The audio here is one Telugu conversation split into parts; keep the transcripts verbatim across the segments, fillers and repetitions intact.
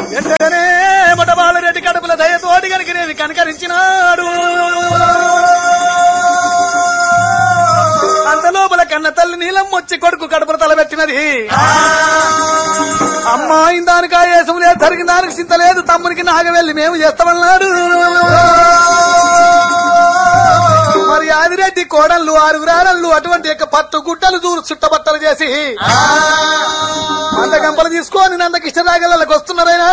వెంటనే మొట్టబాలరెడ్డి కడుపుల దయతోటి కనుకనేవి కనకరించినాడు. అంత లోపల కన్న తల్లి నీలం వచ్చి కొడుకు కడుపుల తలబెట్టినది. అమ్మాయి దానికి ఆయేసం లేదు, జరిగిన దానికి చింత లేదు, తమ్మునికి నాగవెల్లి మేము చేస్తామన్నాడు. మరి ఆదిరెడ్డి కోడళ్ళు ఆరుగురాడళ్ళు అటువంటి యొక్క పట్టు గుడ్డలు దూరు చుట్టబట్టలు చేసి అందగంపలు తీసుకొని నందకిష్టరాగలకు వస్తున్నారైనా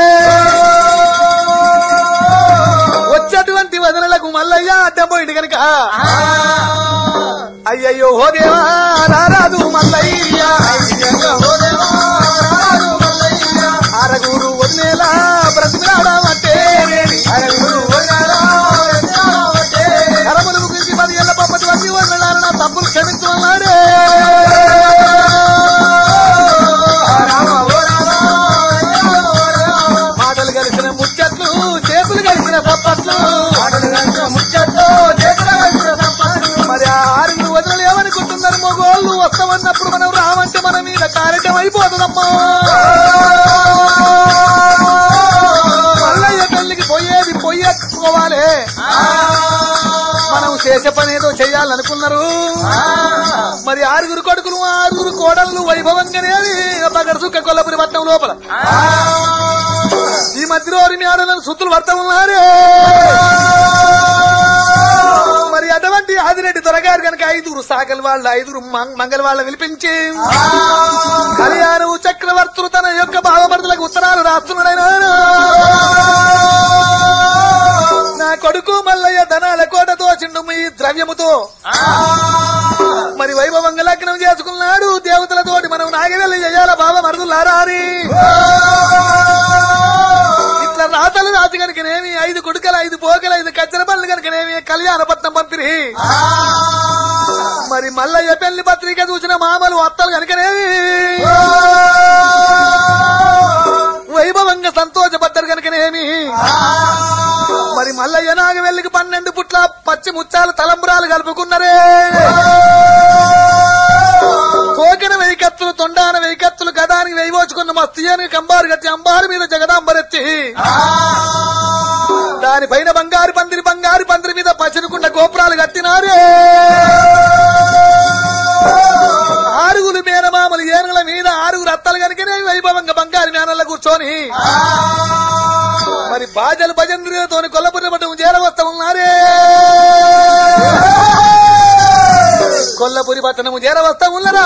వచ్చేటువంటి వదనలకు మల్లయ్య అడ్డం పోయింది కనుక అయ్యయ్యో హో దేవా రారాదు మల్లయ్య, అరగూరు వదిలేలా బ్రతిమలాడమంటే కరములు గురించి పది ఏళ్ల పప్పటి వచ్చి వదిలేలా నా తప్పులు క్షమిస్తున్నాడే. మాటలు కలిసిన ముచ్చట్లు, చేతులు కలిసిన సప్పట్లు, మరి ఆరుగురు వదిలలు ఏమనుకుంటున్నారు? మగోళ్ళు వస్తామన్నప్పుడు మనం రావంటే మన మీద కార్యక్రమం అయిపోతుందమ్మా. మల్లయ్య పెళ్లికి పోయేది పోయేసుకోవాలి, మనం చేసే పని ఏదో చెయ్యాలనుకున్నారు. మరి ఆరుగురు కొడుకులు ఆరుగురు కోడళ్ళు వైభవంగానేవి పగడ చుక్క కొల్లపురి పట్నం లోపల ఈ మధ్యలో ఆడలను సుత్తులు పడతా ఉన్నారే. మరి అటువంటి ఆదిరెడ్డి దొరగారు కనుక ఐదుగురు సాకలి వాళ్ళ ఐదుగురు మంగళ వాళ్ళ విలిపించి కళ్యాణం చక్రవర్తులు తన యొక్క భావమరుదులకు ఉత్తరాలు రాస్తున్నాడైనా నా కొడుకు మల్లయ్య ధనాల కోట దోచిండు మీ ద్రవ్యముతో మరి వైభవంగా లగ్నం చేసుకున్నాడు. దేవతలతోటి మనం నాగవెల్లి చేయాల భావమరుదులారారి ఇట్లా రాతలు రాజు కనుకనేమి ఐదు కొడుకలు ఐదు పోకలు ఐదు కచ్చర పనులు కనుకనేమి కళ్యాణపట్నం పంపిణీ. మరి మల్లయ్య పెళ్లి పత్రిక చూసిన మామలు అత్తలు కనుకనేవి వైభవంగా సంతోషపడ్డారు కనుకనేమి మరి మల్లయ్య నాగవెల్లికి పన్నెండు పుట్ల పచ్చి ముచ్చాలు తలంబరాలు కలుపుకున్నారే. పోకిన వెయ్యికత్తులు, తొండాన వెయ్యికత్తులు, గదానికి వెయ్యివోచుకున్న మస్తీయని కంబారు కట్టి అంబారు మీద జగదాంబరెత్తి దానిపైన బంగారు పందిరి, బంగారు పందిరి మీద పచ్చనికుండ గోపురాలు కట్టినారే. ఆరుగురు మేనమామలు ఏనుగుల మీద ఆరుగురు అత్తలు కనుకనే వైభవంగా బంగారు మేనల్లో కూర్చొని మరి బాజలు భజంద్రితో కొల్లపురి పట్టం చేరవస్తా ఉన్నారే. కొల్లపురి పట్టణము చేరవస్తా ఉన్నరా.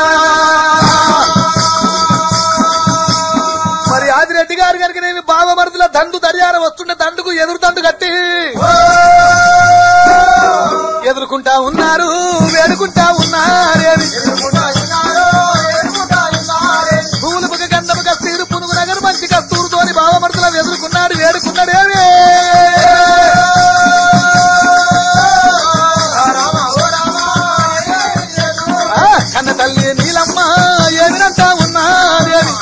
మరి ఆదిరెడ్డి గారు కనుకనేమి బావమరుదుల దండు దర్యార వస్తుండే దండుకు ఎదురు దండు కట్టి ఎదుర్కొంటా ఉన్నారు, వేడుకుంటా ఉన్నారేమి భూములు ఒక గంధము కస్తీరు పునుగు నగరు మంచి కస్తూరుతోని బావమరుదుల ఎదుర్కొన్నాడు, వేడుకున్నాడేమి. కన్న తల్లి నీలమ్మ ఏమినంటా ఉన్నారేమి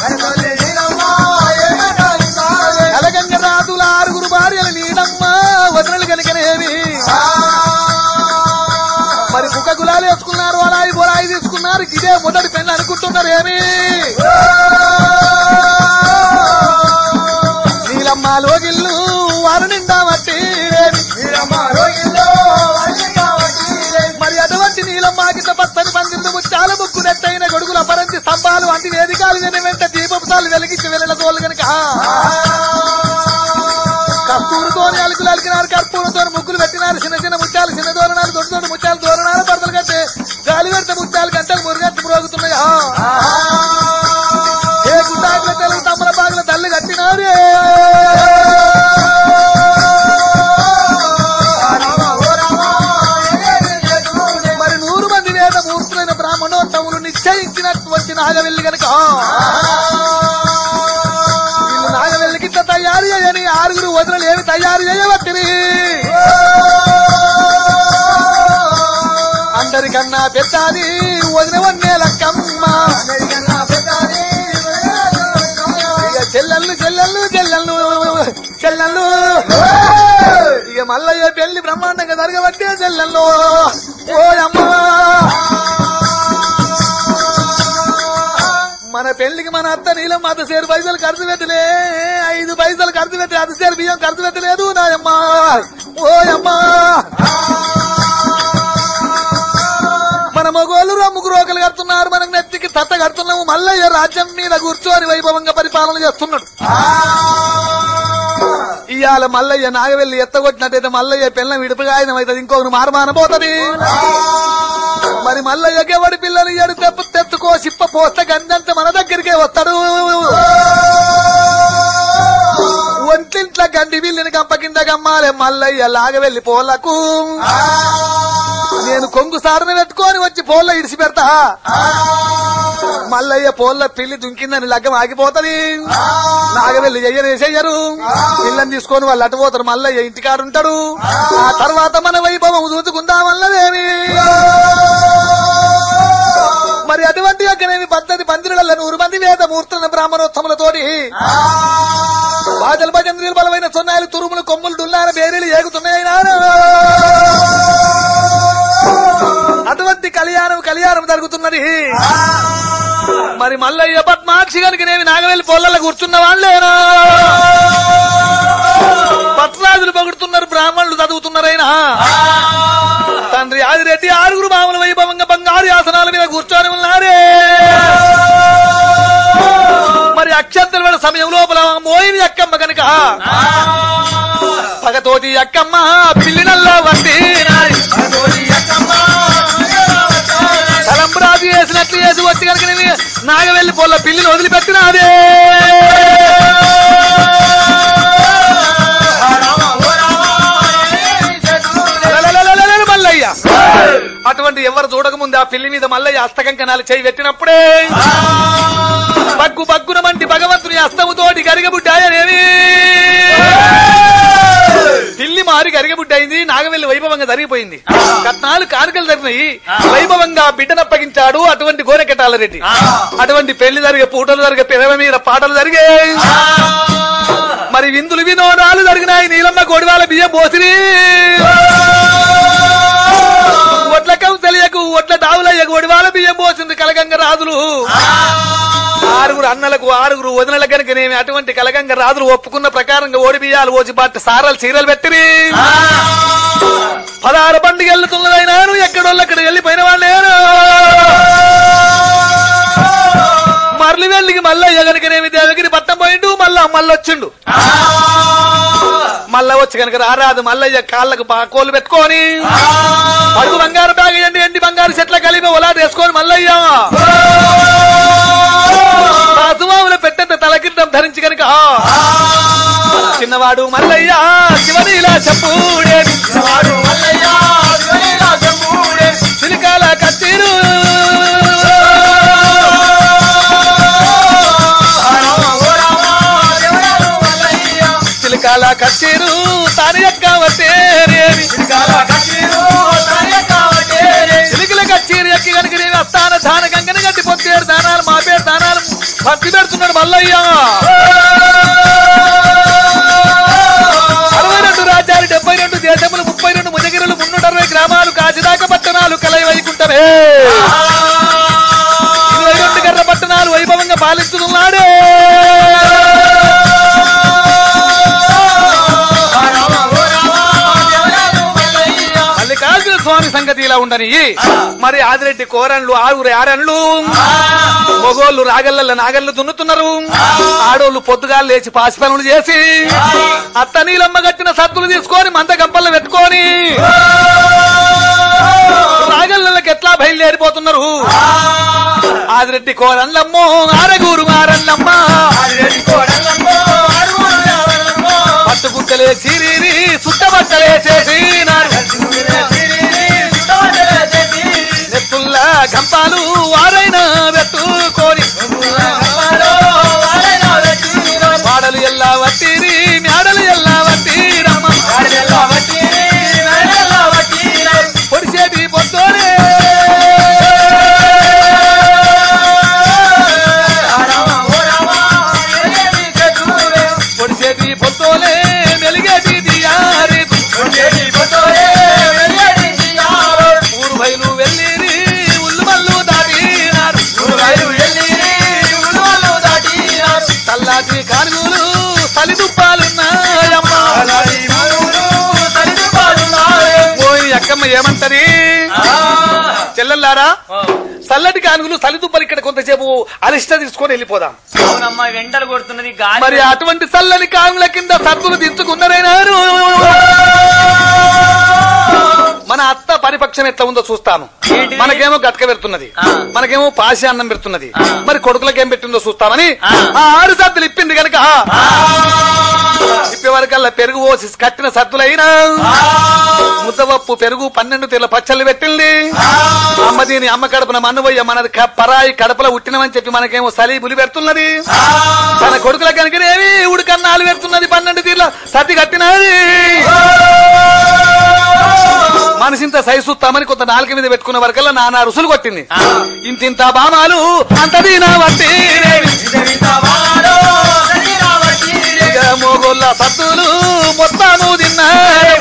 కలగంగ రాతుల ఆరుగురు భార్యలు నీలమ్మ వదనలు కనుకనేమి మరి ముఖ గులాలు వేసుకున్నారు, అలాయి బొలాయి తీసుకున్నారు. ఇదే మొదటి పెళ్లి అనుకుంటున్నారు ఏమి. నీలమ్మ లోగిల్లు వారు నిండా మట్టి మరి అటువంటి నీలమ్మ కింద పచ్చని పందిళ్ళు ముచ్చాల ముక్కు నెట్టయిన గొడుగుల పరంచి స్తంభాలు వంటి వేదికాలు విని వెంట దీపపుతాలు వెలిగించి వెళ్ళిన తోళ్ళు కనుక కస్తూరుతోని అలుకులు అలికినారు, కర్పూరంతో ముగ్గులు పెట్టినారు. చిన్న చిన్న ముత్యాలు, చిన్న దూరణాలు, దొడ్డు దొడ్డు ముత్యాలు, దూరణాలు పడతలు కంటే గాలి పెడితే ముత్యాలు గంటలు మురుగంట మ్రోగుతున్నాయా. ఏ గుండాకుల తెలుగు తమ్మల బాగుల తల్లి కట్టినారే. మరి నూరు మంది వేద మూర్తులైన బ్రాహ్మణోత్తములు నిశ్చయించినటువంటి నాగవెల్లి కనుక నాగవెల్లికి తయారు చేయని ఆరుగురు వదనలు ఏమి తయారు చేయబట్టి అందరికన్నా పెద్దాది వదిన వన్నే లక్కమ్మ. ఇక చెల్లెళ్ళు చెల్లెళ్ళు చెల్లెళ్ళు చెల్లెళ్ళు ఇక మల్లయ్య పెళ్లి బ్రహ్మాండంగా జరగబట్టే చెల్లెళ్ళు. ఓ అమ్మా మన పెళ్లికి మన అత్త నీలం అత సేరు పైసలు ఖర్చు పెట్టలే, ఐదు పైసలు ఖర్చు పెట్టి అత సేరు బియ్యం ఖర్చు పెట్టలేదు నాయమ్మా. ఓ అమ్మా, మన మగోళ్ళు రమ్ముకు రోకలు కడుతున్నారు, మనకు నెత్తికి తట్ట కడుతున్నాము. మల్లయ్య రాజ్యం మీద కూర్చొని వైభవంగా పరిపాలన చేస్తున్నాడు. ఇవాళ మల్లయ్య నాగవెల్లి ఎత్తగొట్టినట్టయితే మల్లయ్య పిల్ల విడిపిగాయనం అవుతుంది, ఇంకొకరు మారమాన పోతుంది. మరి మల్లయ్యకి ఎవడి పిల్లలు ఎడు తెప్పు తెత్తుకో సిప్ప పోస్తే గంజంత మన దగ్గరికే వస్తాడు. ఒంటింట్ల గండి బిల్లిని గంప కింద గమ్మాలే మల్లయ్య లాగవెల్లి పోలకు. నేను కొంగు సారని పెట్టుకొని వచ్చి పోల్ల ఇడిసి పెడతా. మల్లయ్య పోల్ల పిల్లి దుంకిందని లగ్గం ఆగిపోతది. నాగవెల్లి చెయ్యనే చెయ్యరు, పిల్లని తీసుకొని వాళ్ళు అటు పోతారు. మల్లయ్య ఇంటికాడుంటాడు. ఆ తర్వాత మన వైభవం చూసుకుందామన్నదేమి. మరి అటువంటి యొక్కనేమి పద్ధతి పందిరుల నూరు మంది వేద మూర్తులను బ్రాహ్మణోత్తములతోటి బాజల భజంద్రీలు బలమైన సొన్నాయిలు తురుములు కొమ్ములు డుల్లార బేరీలు ఏగుతున్నాయినా. అటువంటి కళ్యాణం కళ్యాణం జరుగుతున్నది. మరి మల్లయ్య పద్మాక్షి కనుకనేమి నాగవెల్లి పొల్లల్లో కూర్చున్న వాళ్ళేనా, పత్రాజులు పొగుడుతున్నారు, బ్రాహ్మణులు చదువుతున్నారైనా. తండ్రి ఆదిరెడ్డి ఆరుగురు మామూలు వైభవంగా బంగారు ఆసనాల మీద కూర్చొని ఉన్నారే. మరి అక్షంతల వేళ సమయం లోపల మోయిని అక్కమ్మ కనుక పగతోటి అక్కమ్మ పిల్లినల్లా వంటి తలంబరాజు వేసినట్లు వేసి వచ్చి కనుక నాగవెల్లి పొల్ల పిల్లిని వదిలిపెట్టినాదే. మల్లయ్య అటువంటి ఎవరు చూడకముందు ఆ పిల్లి మీద మల్లయ్య హస్తకంకణాలు చేయి పెట్టినప్పుడే బగ్గు బగ్గున మంటి భగవంతుని హస్తముతోటి గరిగబుడ్డాయనేవి. పిల్లి మారి గరిగబుడ్డయింది. నాగవెల్లి వైభవంగా జరిగిపోయింది. కట్నాలు కానుకలు జరిగినాయి. వైభవంగా బిడ్డనప్పగించాడు అటువంటి గోనెకెటాల రెడ్డి. అటువంటి పెళ్లి జరిగే పూటలు జరిగే పెదవ మీద పాటలు జరిగే. మరి విందులు వినోదాలు జరిగినాయి. నీలమ్మ కోడివాళ్ళ బియ్యం పోసిరి. ఒట్ల కౌసల్యకు ఒట్ల దావులయ్యకు ఒడివాళ్ళ బియ్యం పోసింది కలగంగ రాజులు. ఆరుగురు అన్నలకు ఆరుగురు వదినల కనుకనేమి అటువంటి కలగంగ రాజులు ఒప్పుకున్న ప్రకారంగా ఓడి బియ్యాలు ఓచి బాటి సారాలు చీరలు పెట్టిరి. పదహారు బండికి వెళ్తున్నదైనాను ఎక్కడోళ్ళక్కడ వెళ్ళిపోయిన వాళ్ళేను. మరలి వెళ్ళికి మల్లయ్య కనుకనేమి దేవగిరి పట్టం పోయిండు. మళ్ళా మళ్ళొచ్చిండు. మళ్ళా వచ్చి కనుక రారాదు మల్లయ్య కాళ్ళకు కోలు పెట్టుకొని పడుగు బంగారు బ్యాగ్ ఎండి ఎండి బంగారు చెట్ల కలిపి ఒలాట వేసుకొని మల్లయ్య సుమాములు పెట్టంత తలకిందం ధరించి కనుక చిన్నవాడు మల్లయ్య శివనీలా చెప్పుడే చిలికాల కత్తిరు చిలికాల కత్తిరు తాని యొక్క వట్టేరేమి చిలికల కచ్చీరు ఎక్కి కనుక నేను అస్తాన దాన గంగని గట్టి పొత్తేరు దానాలు మా పేరు దానాలు పత్తి పెడుతున్నాడు మల్లయ్య. అరవై రెండు రాజ్యాలు డెబ్బై రెండు దేశములు ముప్పై రెండు ముజగిరులు మున్నూట అరవై గ్రామాలు కాచిదాక పట్టణాలు కలయి వైకుంఠమే ఇరవై రెండు గర్ర పట్టణాలు వైభవంగా పాలిస్తున్నాడే. మల్లికార్జున స్వామి సంగతి ఇలా ఉండని. మరి ఆదిరెడ్డి కోరన్లు ఆరుగురు ఆరన్లు మొగోళ్ళు రాగళ్ళ నాగళ్ళు దున్నుతున్నారు. ఆడోళ్ళు పొద్దుగాలు లేచి పాసి పనులు చేసి అత్త నీలమ్మ కట్టిన సత్తులు తీసుకొని మంద గంపల్లో పెట్టుకొని రాగళ్ళకి ఎట్లా బయలుదేరిపోతున్నారు. ఆదిరెడ్డి కోరన్లమ్మో ఆరగూరు ఆరన్నమ్మ పట్టుగుట్టలే సిరి సుట్టబట్టలే చేసి నెత్తుల్లా గంపాలు వారైనా పెట్టుకొని పాడలు ఎల్లా వట్టిరి మేడలు ఎల్లా వట్టిరమ్మ పొడిచేటి పొద్దునే పొడిచేటి పొద్దులే మెలిగేటి దియారి ఊరు బయలు వెళ్ళిరి ఉల్లు మల్లు దాటినారు. సల్లటి కానుగులు సలిదుప్పాలున్నాయమ్మా ఓయ్ అక్కమ్మ ఏమంటది చెల్లెల్లారా చల్లటి కానుగులు సలిదుప్పలు ఇక్కడ కొంతసేపు అరిష్ట తీసుకొని వెళ్ళిపోదాం. అవునమ్మా వెంటలు కొడుతున్నది మరి అటువంటి చల్లని కానుగుల కింద సత్తులు దించుకున్నారైనారు. మన అత్త పరిపక్షం ఎట్లా ఉందో చూస్తాము. మనకేమో గట్క పెడుతున్నది, మనకేమో పాసి అన్నం పెడుతున్నది, మరి కొడుకులకేం పెట్టిందో చూస్తామని ఆ ఆరు సద్దులు ఇప్పింది కనుక ఇప్పే వరకల్లా పెరుగు పోసి కట్టిన సద్దులైనా ముద్దపప్పు పెరుగు పన్నెండు తీర్ల పచ్చళ్ళు పెట్టింది. అమ్మ దీని అమ్మ కడుపున మన్నుబోయ్య మనది పరాయి కడపలో ఉట్టినమని చెప్పి మనకేమో సలి బులి పెడుతున్నది. తన కొడుకుల కనుకనేవి ఉడికన్నాలు పెడుతున్నది, పన్నెండు తీర్ల సతి కట్టినది. మనిషింత సైసుతామని కొంత నాలుక మీద పెట్టుకున్న వరకల్లా నానా రుసులు కొట్టింది. ఇంతింత బామాలు అంత దీనా వట్టి మోగోళ్ళ సత్తులు మొత్తము తిన్నాయి.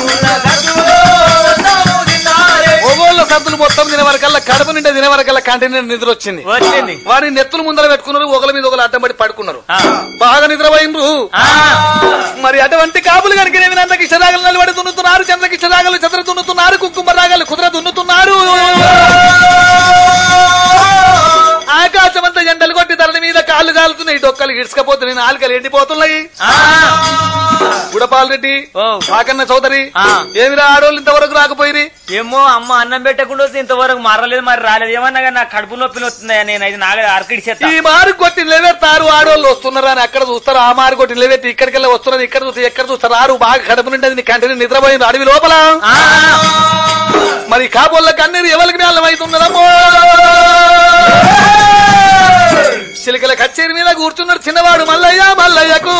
మొగోళ్ళ సత్తులు మొత్తం తినే వరకల్లా కడుపు నిండా తినే వరకల్లా కంటి నిండా నిద్ర వచ్చింది. వారిని నెత్తులు ముందర పెట్టుకున్నారు, ఒకల మీద ఒకరు అడ్డం పడి పడుకున్నారు, బాగా నిద్రపోయినరు. మరి అటువంటి కాపులు కనుక నందకి ఇష్టరాగలు నిలబడి దున్నుతున్నారు, చంద్రకి ఇష్టరాగలు చంద్ర దున్నుతున్నారు, కుంకుమ రాగాలు కుదుర దున్నుతున్నారు. ఆకాశమంతా ఎండలు కొట్టి ధరని మీద కాళ్ళు కాలుతున్నాయి, డొక్కలు గిడ్చుకపోతున్నాయి, నాలుకలు ఎండిపోతున్నాయి. గుడపాల్ రెడ్డి కాకన్న చౌదరి ఏమిరా ఆడోళ్ళు ఇంతవరకు రాకపోయి? ఏమో అమ్మ అన్నం పెట్టకుండా వస్తే ఇంతవరకు మరలేదు, మరి రాలేదు. ఏమన్నా కానీ నాకు కడుపు నొప్పి వస్తుందా, నేను అది నాగ అరకిడి చేస్తా. ఈ మారు కొట్టి నిలబెడతారు ఆడోళ్ళు వస్తున్నారా అని అక్కడ చూస్తారు, ఆ మారు కొట్టి నిలబెట్టి ఇక్కడికెళ్ళి వస్తున్నది, ఇక్కడ చూస్తే ఎక్కడ చూస్తారు. ఆరు బాగా కడుపు నిండి కంటిని నిద్రపోయింది అడవి లోపల. మరి కాబోళ్ళ కన్నీరు ఎవరికి జ్ఞానం అవుతున్నదమ్మో. చిలికల కచ్చేరి మీద కూర్చున్నాడు చిన్నవాడు మల్లయ్య. మల్లయ్యకు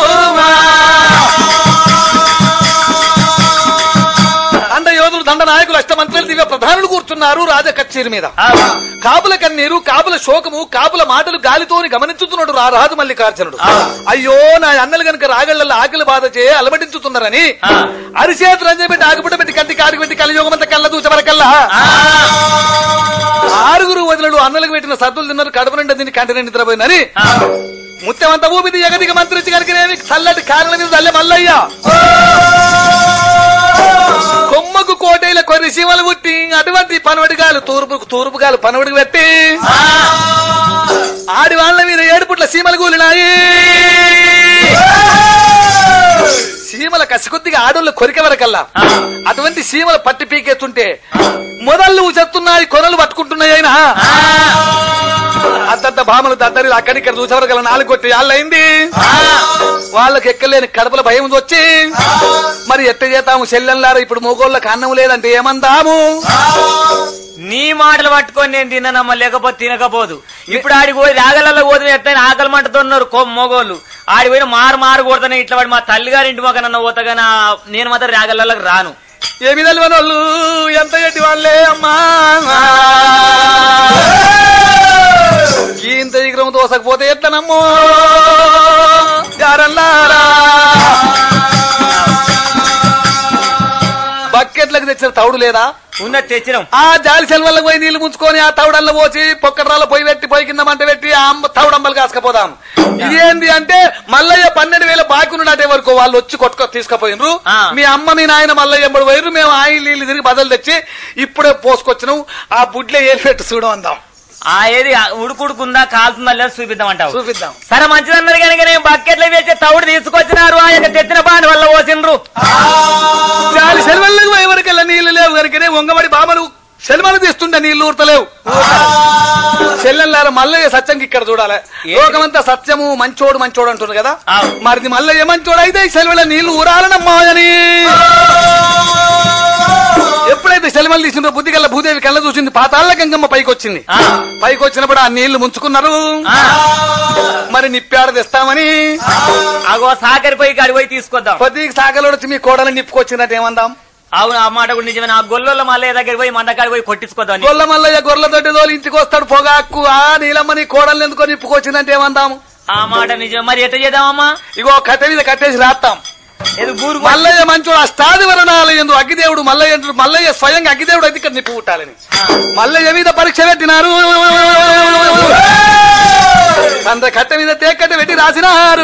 అండ యోధులు దండ నాయకులు అష్టమంత్రులు దివ్య ప్రధానులు కూర్చున్నారు రాజ కచ్చేరి మీద. కాపుల కన్నీరు, కాపుల శోకము, కాపుల మాటలు గాలితోని గమనించుతున్నాడు రారాజు మల్లికార్జునుడు. అయ్యో నా అన్నలు గనుక రాగళ్లలో ఆకలి బాధ చే అలమటించుతున్నారని అరిచేతులు రంజబెట్టి ఆకుపుట పెట్టి కంటి కాడికి పెట్టి కళ్ళయోగమంతా కళ్ళ దూచవరకల్లా ఆరుగురు వదిలడు అన్నలకు పెట్టిన సద్దులు తిన్నారు, కడుపు నిండా దీన్ని కంటి నిండి నిద్రపోయిందని ముత్యమంతా ఊపిది ఎగదిగా మంత్రించి కనుకనేవి చల్లటి కారణం మీద తల్లే మల్లయ్య. కొమ్మకు కోటైల కొన్ని సీమలు పుట్టి అటువంటి పనవడిగాలు తూర్పుకు తూర్పుగాలు పనవడికి పెట్టి ఆడి వాళ్ళ మీద ఏడుపుట్ల సీమలు కూలినాయి. సీమల కసికొద్దిగా ఆడోళ్ళు కొరిక వరకల్లా అటువంటి సీమల పట్టి పీకెత్తుంటే మొదళ్ళు చెప్తున్నాయి, కొనలు పట్టుకుంటున్నాయి. అయినా అంతంత భామలు దద్దరి అక్కడిక్కడ చూసేవరకల్లా నాలుగు కొట్టి వాళ్ళయింది. వాళ్ళకి ఎక్కలేని కడుపుల భయం వచ్చి మరి ఎట్ట చేతాము చెల్లెల్లారా, ఇప్పుడు మొగోళ్ళకి అన్నం లేదంటే ఏమందాము? నీ మాటలు పట్టుకొని నేను తిన్నానమ్మా, లేకపోతే తినకపోదు. ఇప్పుడు ఆడికి పోయి రాగలలో పోతే ఎట్లయినా ఆకలి మంటతున్నారు మొగోళ్ళు. ఆడిపోయిన మారు మారు కొడతానే ఇట్లా వాడు మా తల్లిగారి ఇంటి మొక్క నన్ను పోతాగా నేను మాత్రం రాగలలకు రాను. ఏమి తెలియని వాళ్ళు ఎంత ఎట్టి వాళ్ళే అమ్మా. ఇంత విగ్రహం దోసకపోతే ఎట్లనమ్మో గారల్లారా. బకెట్లకు తెచ్చిన తౌడు లేదా? ఉన్నది తెచ్చినాం. ఆ జాలి సెల్వల్లకు పోయి నీళ్లు ముంచుకొని ఆ తౌడల్లో పోసి పొక్కడ్రాల్లో పోయి పెట్టి పోయి కింద మంట పెట్టి ఆ తౌడంబలు కాసుకపోదాం. ఇదేంది అంటే మల్లయ్య పన్నెండు వేల బాకున్నట్టే వరకు వాళ్ళు వచ్చి కొట్టుకో తీసుకుపోయినరు. మీ అమ్మ మీ నాయన మల్లయ్య ఎంబడి పోయినరు. మేము ఆయిల్ నీళ్లు తిరిగి బదులు తెచ్చి ఇప్పుడే పోసుకొచ్చినాం. ఆ బుడ్లే ఏలు పెట్టి చూడం అందాం. ఆ ఏది ఉడుకుడుకుందా కాలుతుందా లేదా చూపిద్దామంటావు. చూపిద్దాం. సరే మంచిదన్నారు కనుక నేను బకెట్లో వేసి తౌడు తీసుకొచ్చినారు. ఆయన తెచ్చిన బాని వల్ల పోసిండ్రు. జాలి సెలవులకు ఎవరికెళ్ళ నీళ్లు లేవు కనుకనే వంగబడి బామలు సెలవులు తీస్తుండే నీళ్లు ఊర్తలేవు. చెల్లెల్లారా మల్లయ్య సత్యంకి ఇక్కడ చూడాలి. లోకమంతా సత్యము మంచోడు మంచోడు అంటున్నారు కదా, మరిది మల్లయ్య మంచోడు అయితే సెలవుల నీళ్లు ఊరాలనమ్మా అని ఎప్పుడైతే సెలవులు తీసిండ్రో బుద్ధి కల్లా భూదేవి కళ్ళ చూసింది. పాతాళ్ళ గంగమ్మ పైకి వచ్చింది. పైకి వచ్చినప్పుడు ఆ నీళ్లు ముంచుకున్నారు. మరి నిప్పాడ తెస్తామని అగో సాగరి పోయి కాడి పోయి తీసుకొద్దాం. కొద్దిగా సాగలో వచ్చి మీ కోడలు నిప్పుకొచ్చినట్టు ఏమందాం? అవును ఆ మాట కూడా నిజమే. ఆ గొల్ల మల్లయ్య దగ్గర పోయి మండకాడి పోయి కొట్టించుకోద్దాం. గొల్ల మల్లయ్య గొర్రెల తోటి తోలి ఇంటికి వస్తాడు పొగాకు. ఆ నీలమ్మని కోడలు ఎందుకో నిప్పుకొచ్చిందంటే ఏమందాము? ఆ మాట నిజం. మరి ఎట్ట చేద్దామమ్మా? ఇగో కట్టె మీద కట్టేసి రాస్తాం. మల్లయ్య మంచోడు అష్టాది వరణాలు ఎందు అగ్గిదేవుడు మల్లయ్య మల్లయ్య స్వయంగా అగ్గిదేవుడు అయితే ఇక్కడ నిప్పు పుట్టాలని మల్లయ్య మీద పరీక్ష పెట్టినారు. కంద కట్ట మీద తేకట్ట పెట్టి రాసినారు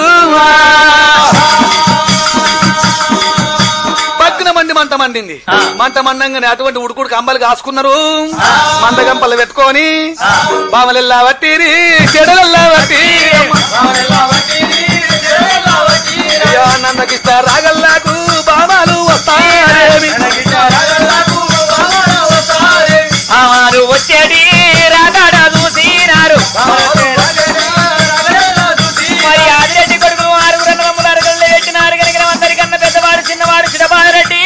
పక్కన మండి మంట మండింది మంట మండంగానే అటువంటి ఉడుకుడు కంబలు కాసుకున్నారు మంద గంపలు పెట్టుకొని బామలెల్లా వట్టిరి చెడలెల్లా వట్టి నందకిష్ట రాగల్లాకు బామాలు వస్తారేమి ఆరు వచ్చేది రాగాడ చూసినారు మరి ఆదిరెడ్డి కొడుకులు ఆరుగురు అన్నదమ్ములు అరుగులు పెట్టినారు కనుక అందరికన్నా పెద్దవాడు చిన్నవాడు చిన్నబారెడ్డి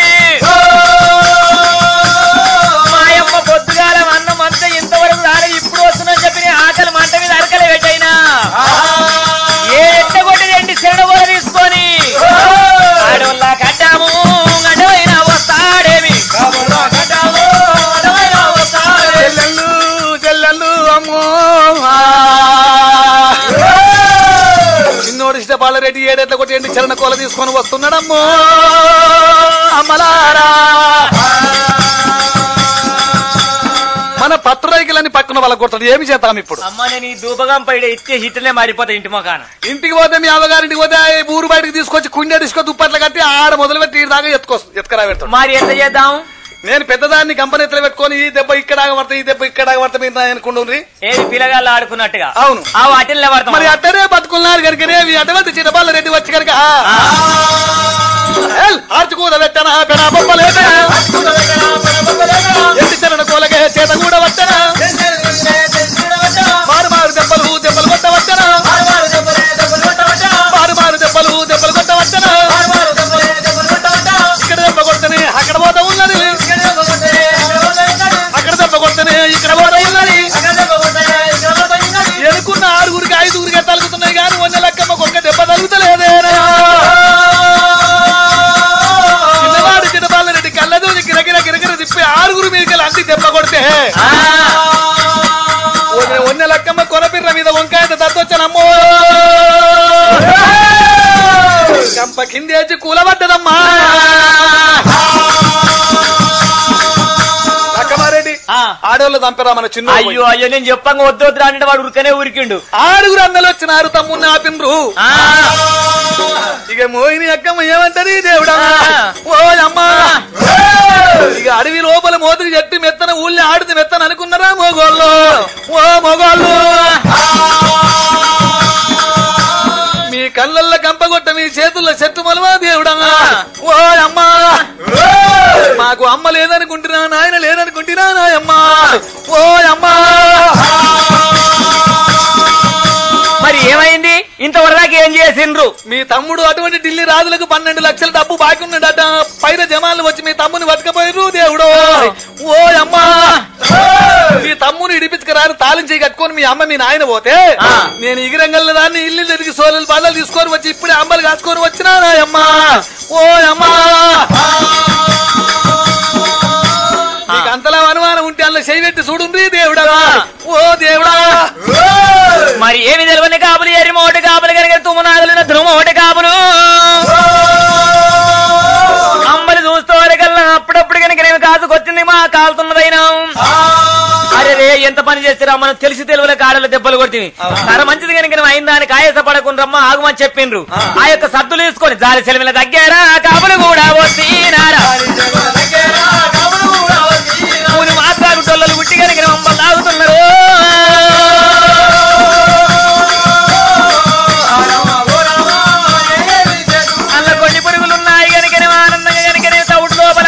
మాయమ్మ పొద్దుగాల అన్నం అంతా ఇంతవరకు రాలేదు ఇప్పుడు వస్తుందని చెప్పి ఆకలి మంట మీద అరకలు పెట్టైనా ఏ ఎట్టగొట్టి రెండు శరణ కూడా తీసుకొని ఆడవల్ల కట్టాము గడ్డవైనా వస్తాడేమి చెల్లెళ్ళు చెల్లెళ్ళు అమ్మో చిన్నోడు ఇష్టపాలరెడ్డి ఏడెట్ల కొట్టి ఎండి చరణ కోల తీసుకొని వస్తున్నాడమ్మో అమ్మలారా మన పత్రైకులని పక్కన వాళ్ళ కొడతాడు ఏమి చేద్దాం ఇప్పుడు అమ్మ నేను ఈ దూపగం పైడ ఇచ్చే హిట్లే మారిపోతా ఇంటి మొకాన ఇంటికి పోతే మీ అవ్వగారింటికి పోతే ఊరు బయటకు తీసుకొచ్చి కుండ డిస్కో దుప్పట్లు కట్టి ఆడ మొదలు పెట్టి ఈ దాకా ఎత్తుకో ఎత్తుకరా పెడతాడు మరి ఎంత చేద్దాం నేను పెద్దదాన్ని కంపెనీ ఎత్తులు పెట్టుకొని ఈ దెబ్బ ఇక్కడ పడతా ఈ దెబ్బ ఇక్కడ పడతా మీరు అనుకుంటుంది ఏది పిల్లగాళ్ళు ఆడుకున్నట్టుగా అవును ఆ వాటిల్లో పడతాం మరి అట్టనే బతుకున్నారు కనుక రేవి అటువంటి చిన్నపాల రెడ్డి వచ్చి కనుక ఆర్చుకూద పెట్టనా పెనా బొమ్మలేటా ఎట్టి చరణ కోలకే చేత కూడా వచ్చనా మారు మారు దెబ్బలు దెబ్బలు కొట్ట వచ్చనా మారు మారు దెబ్బలు దెబ్బలు కొట్ట వచ్చనా ఇక్కడ దెబ్బ కొట్టనే అక్కడ పోతా ఉన్నది అక్కడ దెబ్బ కొట్టనే ఇక్కడ పోతా ఉన్నది ఎనుకున్న ఆరుగురికి ఐదుగురికి తలుగుతున్నాయి కానీ వన్నె లెక్కమ్మ కొక్క దెబ్బ తలుగుతలేదేనా చిన్నవాడు చిన్నపాల రెడ్డి కళ్ళదూని గిరగిర గిరగిర తిప్పి ఆరుగురు మీదకి అంటి దెబ్బ కొడితే వన్నె లెక్కమ్మ కొనపిర్ర మీద వంకాయ దత్తొచ్చానమ్మో కంప కిందేసి కూలబడ్డదమ్మా లక్కమారెడ్డి ఆడవాళ్ళు చంపరా మన చిన్న అయ్యో అయ్యో నేను చెప్పంగా వద్దు వద్దు అంటే వాడు ఉరికనే ఉరికిండు ఆరుగురు అన్నలు వచ్చినారు తమ్ముడిని ఆపిండ్రు ఇక మోహిని అక్కమ్మ ఏమంటది దేవుడా ఓ అమ్మా ఇక అడవి లోపల మోతికి చెట్టు మెత్తన ఊళ్ళని ఆడితే మెత్తన అనుకున్నారా మోగోళ్ళు ఓ మోగోళ్ళు మీ కళ్ళల్లో కంపగొట్ట మీ చేతుల్లో చెట్టు మొలవా దేవుడా ఓ అమ్మా మాకు అమ్మ లేదనుకుంటున్నా నాయన లేదనుకుంటున్నా నాయమ్మా ఓ అమ్మా మరి ఏమైంది ఇంతవరదాకా ఏం చేసిండ్రు మీ తమ్ముడు అటువంటి ఢిల్లీ రాజులకు పన్నెండు లక్షల డబ్బు బాకీ ఉన్నాడట పైన జమాలు వచ్చి మీ తమ్ముని బతకపోయారు దేవుడు ఓ అమ్మా మీ తమ్ముని ఇడిపించుకురాని తాళం చేయి కట్టుకొని మీ అమ్మ మీ నాయన పోతే నేను ఇగిరంగల్ దాన్ని ఇల్లు తిరిగి సోలలు బాధలు తీసుకొని వచ్చి ఇప్పుడే అమ్మలు కాసుకొని వచ్చినా నాయమ్మా ఓ అమ్మా నీకు అంతలా అనుమానం ఉంటే అందులో చేయబెట్టి చూడుంది దేవుడా ఓ దేవుడా మరి ఏమి తెలియని కాపులు ఎరి మోటి కాపులు కనుక తుమ్మనాదులు ధ్రుమ ఒకటి కాపులు అమ్మలు చూస్తూ వరకల్లా అప్పుడప్పుడు కనుక నేను కాసుకొచ్చింది మా కాలుతున్నదైనా అరే రే ఎంత పని చేస్తారా మనం తెలిసి తెలుగుల కాడలు దెబ్బలు కొడుతుంది సరే మంచిది కనుక అయిందానికి ఆయాస పడకుండా ఆగుమని చెప్పిండ్రు ఆ యొక్క సద్దులు తీసుకొని జాలి సెలవుల దగ్గర కాపులు కూడా వచ్చినారా మూడు మాత్రాలు టొల్లలు గుట్టి కనుక మమ్మల్ని తాగుతున్నారు అల్ల కొన్ని పురుగులు ఉన్నాయి కనుకనే ఆనందంగా కనుకనే తౌడు లోపల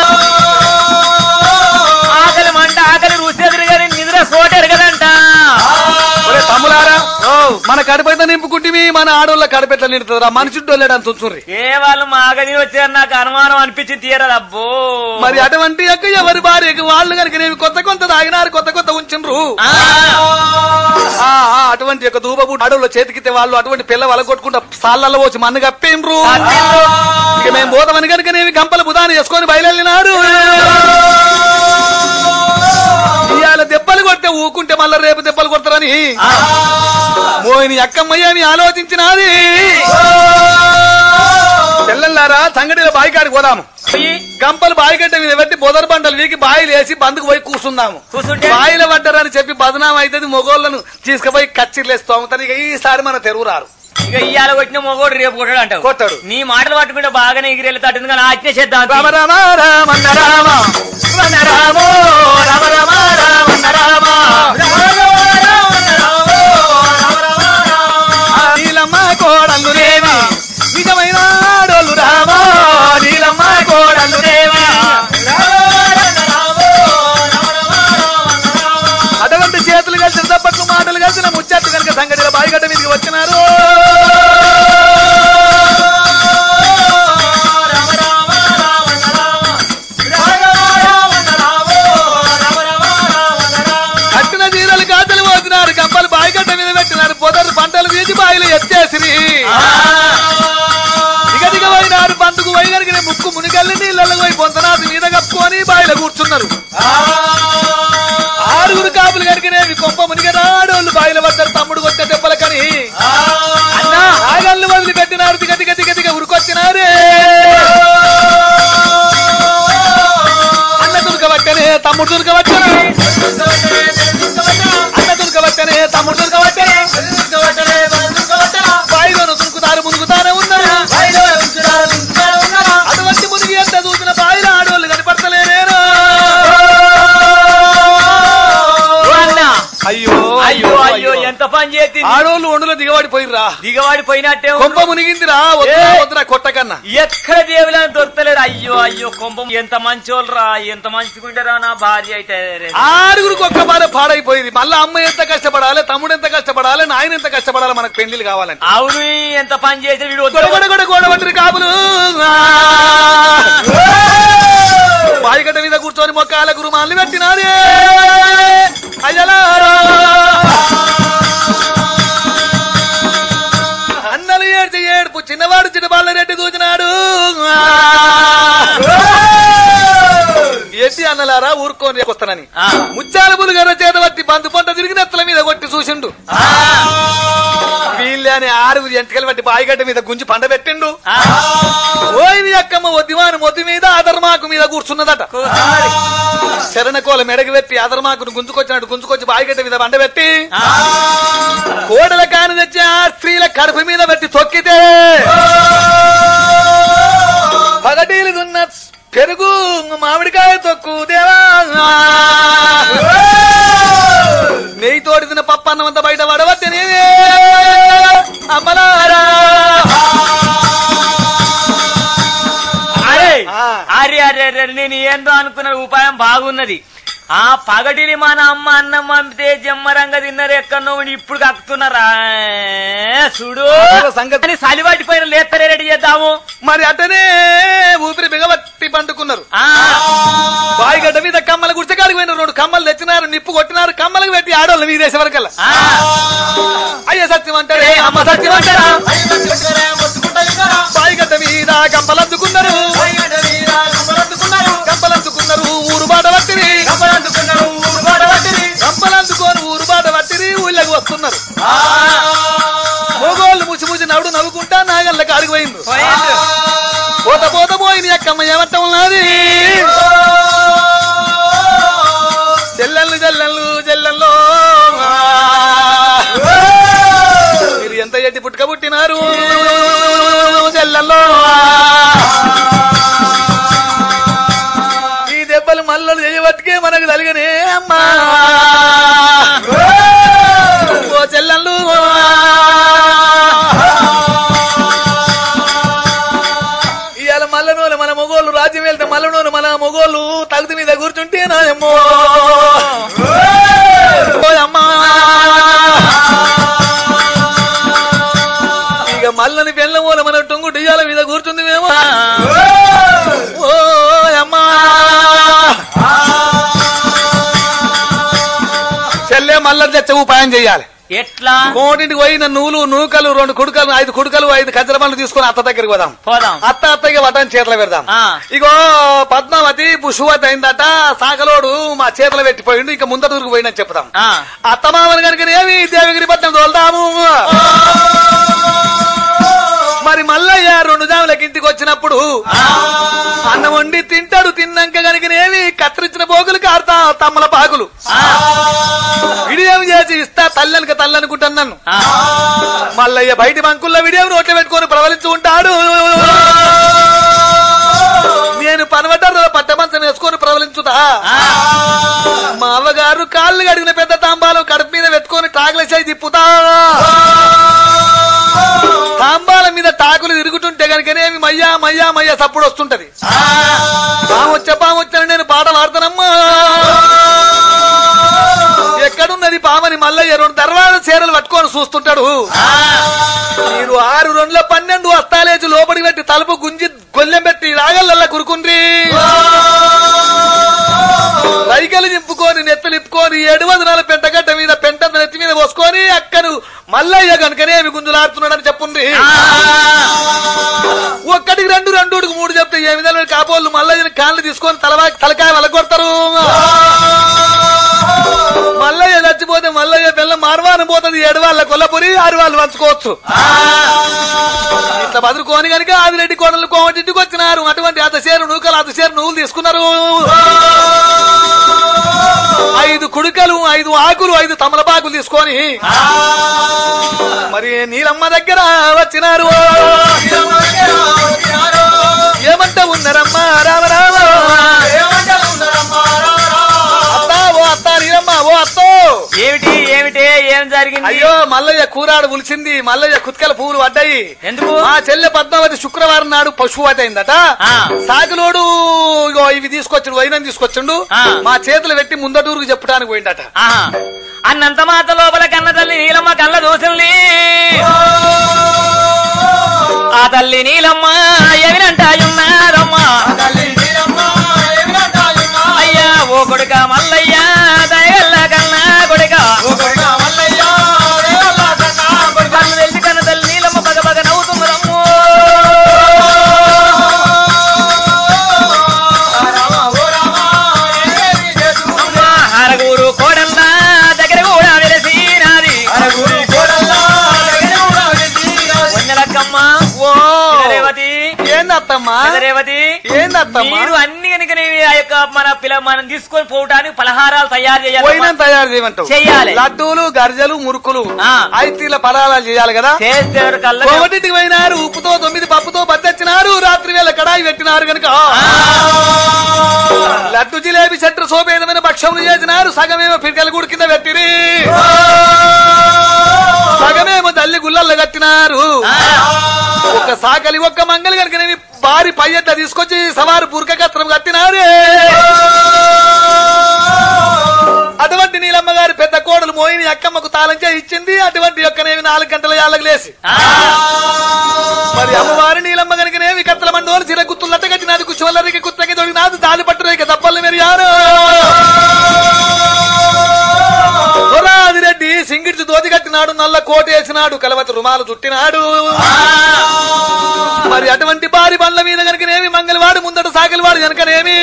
ఆకలి మంట ఆకలి రుచి ఎదురు కానీ నిద్ర సోటారు కదంట తమ్ములారా మన కడుపైతే నింపుకుంటే మన ఆడోళ్ళ కడుపెట్ల నిండుతుందిరా మనిషి డొల్లేడని తుంచుర్రి ఏ వాళ్ళు మాగది వచ్చారు నాకు అనుమానం అనిపించి తీయరాదు అబ్బో మరి అటువంటి యొక్క ఎవరి భార్యకి వాళ్ళు కనుక కొత్త కొంత తాగినారు కొత్త కొత్త ఉంచుండ్రు అటువంటి యొక్క దూబబు అడవుల చేతికితే వాళ్ళు అటువంటి పిల్ల వల కొట్టుకుంటా సాళ్ళల్లో వచ్చి మన్ను కప్పేండ్రు ఇక మేము పోతామని కనుక నేవి గంపల బుధాన్ని చేసుకొని బయలుదేరినారు ఇవాళ దెబ్బలు కొడితే ఊకుంటే మళ్ళా రేపు దెబ్బలు కొడతారని మోహిని అక్కమ్మయ్యని ఆలోచించినది. చెల్లెల్లారా సంగడిలో బాయికాడికి పోదాము. పోయి గంపలు బాయిగడ్డ మీద పెట్టి బొదరు బండలు వీకి బాయిలు వేసి బందుకు పోయి కూర్చుందాము. కూర్చుంటే బాయిల పడ్డారని చెప్పి బదనాం అవుతుంది. మొగోళ్లను తీసుకుపోయి కచ్చిర్లేస్తాము. ఇక ఈసారి మన తెరువు రారు. ఇక ఇయ్యాల కొట్టిన మొగోడు రేపు కొట్టాడు అంటావు. కొట్టాడు. నీ మాటలు పట్టుకుంటే బాగానే ఎగిరెళ్తాడు. కానీ ఆజ్ఞ చేద్దాం. రామ రామ రామన్న రామ రమ రామో రామ రామ రామన్న రామ నీలమ్మ కోడలునేమి నిజమైన ఆడోళ్ళు రామ నీలమ్మ కోడలునేమి అటువంటి చేతులు కలిసిన తప్పట్లు మాటలు కలిసిన ముచ్చట్టు కనుక సంగతిలో బాయిగడ్డ మీదకి వచ్చినారు. కట్టిన జీరలు గాజలు పోతున్నారు. గంపలు బాయిగడ్డ మీద పెట్టినారు. పొదరు పంటలు వీచి బాయిలు ఎత్తేసిరి. దిగ దిగ పోయినారు. బందుకు పోయి కనుక ముక్కు మునిగల్లి నీళ్ళకు పోయి పొంతనాథు మీద కప్పుకొని బాయిలో కూర్చున్నారు. ఆరుగురు కాపులు కనుకనేవి కొంప మునిగరాడోళ్ళు బాయిల పడ్డారు. తమ్ముడు కొట్టే దెబ్బల కని అన్నా ఆగళ్ళు వదిలి పెట్టినారు. దిగ దిగ దిగ దిగ ఉరికొచ్చినారే. అన్న దుర్గబట్టనే తమ్ముడు దుర్గబట్టనే అన్న దుర్గబట్టనే తమ్ముడు దుర్గబట్టనే బాయిలోను దురుకుతారు మునుగుతానే ఉన్నారు. అటువంటి మునిగి ఎంత చూసిన బాయిల ఆడోళ్ళు కనపడతలేరేనా. అయ్యో అయ్యో అయ్యో ఎంత పని చేతి. ఆడోళ్ళు ఒండులో దిగబడిపోయిర్రా. దిగవాడి పోయినట్టే కొంప మునిగిందిరా. వద్దురా కొట్టకన్నా. ఎక్కడ దేవులని దొరకలేరు. అయ్యో అయ్యో కొంపం ఎంత మంచోళ్ళరా. ఎంత మంచుకుంటారా నా భార్య అయితే. ఆరుగురికి ఒక్క బాధ పాడైపోయింది. మళ్ళా అమ్మ ఎంత కష్టపడాలి, తమ్ముడు ఎంత కష్టపడాలి, నాయన ఎంత కష్టపడాలి మనకు పెళ్లిలు కావాలంటే. అవును ఎంత పని చేసి వీడు గొడగొడ కూడా గోడబట్టి కాపులు బాయిగడ్డ మీద కూర్చొని మొక్కాల గురుమాల్ని పెట్టినారే. అయ్యలారా అన్నలు ఏడ్చి ఏడుపు చిన్నవాడు చిన్నబాళ్ళ రెడ్డి కూర్చున్నాడు. ఎడ్డి అన్నలారా ఊరుకోని వస్తానని ముచ్చాల పులుగర చేత బట్టి బంధు పంట తిరిగి నెత్తల మీద కొట్టి చూసిండు. వీళ్ళే అని ఆరుగురు ఎంటకలు బట్టి బాయిగడ్డ మీద గుంజి పండ పెట్టిండు. ఓయి అక్కమ్మ ఒద్దివాను మొద్దు మీద అధర్మాకు మీద కూర్చున్నదట. శరణకోల మెడకు పెట్టి అధర్మాకును గుంజుకొచ్చినట్టు గుంజుకొచ్చి బాయిగడ్డ మీద పండ పెట్టి కోడల కాని తెచ్చి ఆ స్త్రీల కడుపు మీద పెట్టి తొక్కితే పగటీలు దున్న పెరుగు మామిడికాయ తొక్కు దేవా నెయ్యి తోటి తిన్న పప్పు అన్నమంతా బయట పడవద్దు నేనే అమ్మలారా. అరే అరే అరే నేను ఏందో అనుకున్న ఉపాయం బాగున్నది. ఆ పగటిని మన అమ్మ అన్నం పంపితే జమ్మరంగా తిన్నారు. ఎక్కడో ఇప్పుడు కక్కుతున్నారా చూడు సంగతి. సలివాటిపోయిన లేత్తరే రెడీ చేద్దాము. మరి అట్టనే ఊపిరి బిగబట్టి పండుకున్నారు. బాయిగడ్డ మీద కమ్మల గుడిసెకాడికి పోయిన రెండు కమ్మలు తెచ్చినారు. నిప్పు కొట్టినారు. కమ్మలకు పెట్టి ఆడోళ్ళు మీదేసే వరకల్లా అయ్య సత్యం అంటారే అమ్మ సత్యం అంటారా. బాయిగడ్డ మీద కంపలందుకున్నారు. కంపలందుకున్నారు ఊరు బాట పట్టిరి. కంపలందుకొని ఊరు బాట పట్టిరి ఊళ్ళకి వస్తున్నారు. మొగోళ్ళు ముసి ముసి నవ్వుడు నవ్వుకుంటా నాగళ్ళ కాడికి పోయింది. పోత పోత పోయిన అక్కమ్మ ఏమంట ఉన్నది. చెల్లెళ్ళు చెల్లెళ్ళు చెల్లెల్లో మీరు ఎంత ఎట్టి పుట్టుక పుట్టినారు చెల్లెల్లో. ఈ దెబ్బలు మల్లలు చేయబట్టుకే మనకు తలిగనే అమ్మా. ఓ చెల్లెళ్ళు ఇవాళ మల్లనోలు మన మొగోళ్ళు రాజ్యం వెళ్తే మల్లనోలు మన మొగోళ్ళు తగుతి మీద కూర్చుంటే నాయమ్మో అమ్మా. ఇక మల్లని పెళ్ళమూల మన టొంగు డియాల మీద కూర్చుంది మేము. ఓ అమ్మా చెల్లె మల్లని తెచ్చ ఉపాయం చెయ్యాలి. ఎట్లా కోటింటికి పోయిన నూలు నూకలు రెండు కుడుకలు ఐదు కుడుకలు ఐదు కజ్జర పనులు తీసుకుని అత్త దగ్గరికి పోదాం. పోదాం. అత్త అత్తకి వటాన్ని చేతులు పెడదాం. ఇగో పద్మావతి పుష్పవతి అయిందట. సాగలోడు మా చేతులు పెట్టిపోయిండు. ఇక ముందర దూరికి పోయిందని చెప్తాం. అత్తమామని కనుక ఏమి దేవగిరి పట్నం తోలుతాము. మరి మల్లయ్య రెండు జాములకి ఇంటికి వచ్చినప్పుడు అన్నం వండి వండి తింటాడు. తిన్నాక కనుకనేవి కత్తిరించిన పోగులు కారుతా తమ్మల పాకులు విడియం చేసి ఇస్తా తల్లనుక తల్లనుకుంటున్నాను. మల్లయ్య బయటి బంకుల్లో విడియం రోడ్లు పెట్టుకొని ప్రవలించు ఉంటాడు. నేను పనవటారు పట్టమంచం వేసుకొని ప్రవలించుతా. మా అవ్వగారు కాళ్ళు కడిగిన పెద్ద తాంబాలం కడుపు మీద పెట్టుకొని టాకులేసాయి తిప్పుతా. తాంబాలం మీద టాకులు తిరుగుతుంటే కనుకనేమి మయ్యా మయ్యా మయ్యా సప్పుడు వస్తుంటది. పామొచ్చా పామొచ్చాను నేను పాట పాడుతానమ్మా. ఎక్కడున్నది పామని మల్లయ్య రెండు తర్వాత చీరలు పట్టుకొని చూస్తుంటాడు. మీరు ఆరు రెండుల పన్నెండు వస్తాలేసి లోపలికి పెట్టి తలుపు గుంజి గొల్లెం పెట్టి రాగలల్లా కురుకుండ్రి. రైకలు నింపుకొని నెత్తలు నింపుకొని ఏడు వదనాల పెంటగడ్డ మీద పెంట నెత్తి మీద పోసుకొని అక్కను మల్లయ్య కనుకనేమి గుంజులాడుతున్నాడని చెప్పుండ్రి. ఒక్కడికి రెండు రెండు మూడు చెప్తే ఏ విధంగా కాపోళ్ళు మల్లయ్యని కాళ్ళు తీసుకొని తలవా తలకాయ వలగొడతారు. మల్లయ్య చచ్చిపోతే మల్లయ్య పిల్ల మార్వానం పోతుంది. ఏడు వాళ్ళ కొల్లపురి ఆరు వాళ్ళు పంచుకోవచ్చు. ఇట్లా బదులుకోని కనుక ఆదిరెడ్డి కోడలు కోమటింటికి వచ్చినారు. అటువంటి అతసేరు నూకలు అతసేరు నువ్వులు తీసుకున్నారు. ఐదు కుడుకలు ఐదు ఆకులు ఐదు తమలపాకులు తీసుకొని మరి నీలమ్మ దగ్గర వచ్చినారు. ఏమంటా ఉన్నారమ్మా రామరామ అత్తా ఓ అత్తా నీలమ్మ ఓ అత్తో ఏమిటి ఏమిటి ఏం జరిగింది? అయ్యో మల్లయ్య కూరాడు ఉలిసింది. మల్లయ్య కుత్కల పువ్వులు పడ్డాయి. ఎందుకు? మా చెల్లె పద్మావతి శుక్రవారం నాడు పశువతి అయిందట. సాగులోడు ఇగో ఇవి తీసుకొచ్చిండు వైనం తీసుకొచ్చిండు. మా చేతులు పెట్టి ముందటూరుకు చెప్పడానికి పోయిందట. అన్నంత మాత లోపల కన్న తల్లి నీలమ్మ కళ్ళ దోషుల్ని ఆ తల్లి నీలమ్మ ఏమినంటాయున్నారమ్మా. అయ్యా ఓ కొడుక మల్లయ్య దయగల్ల కన్నా కొడుక కన్ను తెలిసి కన్న తల్లి నీలమ్మ బగ బగ నవ్వుతున్నదమ్ము. అరగూరు కోడల్లా దగ్గర కూడా వెలసినాది. వందలక్కమ్మ ఓ రేవతి ఏందత్తమ్మా రేవతి ఏందత్తమ్మా మీరు అన్ని కనుక ఆ యొక్క మన పిల్ల మనం తీసుకొని పోవడానికి పలహారాలు తయారు చేయాలి. తయారు చేయమంటావు చెయ్యాలి. లడ్డూలు గర్జలు మురుకులు ఆ. ఐతీల పలారాలు చేయాలి కదా. చేస్తే కోమటింటికి పోయినారు. ఉప్పుతో తొమ్మిది పప్పుతో బద్దెచ్చినారు. రాత్రి వేళ కడాయి పెట్టినారు కనుక లడ్డు జిలేబి చెట్టు సోపేదమైన భక్షములు చేసినారు. సగమేమో పిరికల గుడి కింద పెట్టిరి. సగమేమో తల్లి గుల్లల్లో కట్టినారు. ఒక సాకలి ఒక్క మంగళి కనుక భారీ పయ్యట్ల తీసుకొచ్చి సవారు బుర్కకత్రం కట్టినారే. అటువంటి నీలమ్మ గారి పెద్ద కోడలు మోయిని అక్కమ్మకు తాళం చేసి ఇచ్చింది. అటువంటి యొక్కనేవి నాలుగు గంటల యాళ్ళకు లేసి మరి అమ్మవారి నీలమ్మ కనుకనేవి కత్తల మండోలు చిర గుత్తులు అట్టగట్టినాది. కుచ్చవల్లరికి కుత్తకి తొడిగినాది. దాని పట్టురేక తప్పల్ని మెరియారు. రెడ్డి సింగిడ్చి దోతి కట్టినాడు. నల్ల కోట వేసినాడు. కలవతి రుమాలు చుట్టినాడు. మరి అటువంటి భారీ బండ్ల మీద కనుకనేమి మంగళవాడు ముందట సాగలివాడు కనుకనేమి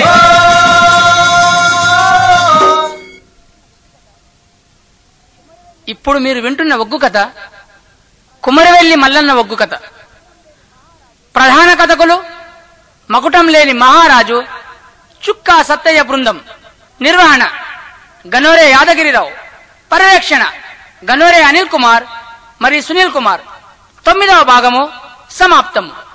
ఇప్పుడు మీరు వింటున్న ఒగ్గు కథ కుమరవెల్లి మల్లన్న ఒగ్గు కథ. ప్రధాన కథకులు మకుటం లేని మహారాజు చుక్కా సత్తయ్య బృందం. నిర్వహణ గనోరే యాదగిరిరావు. పర్యవేక్షణ గనోరే అనిల్ కుమార్ మరియు సునీల్ కుమార్. తొమ్మిదవ భాగము సమాప్తము.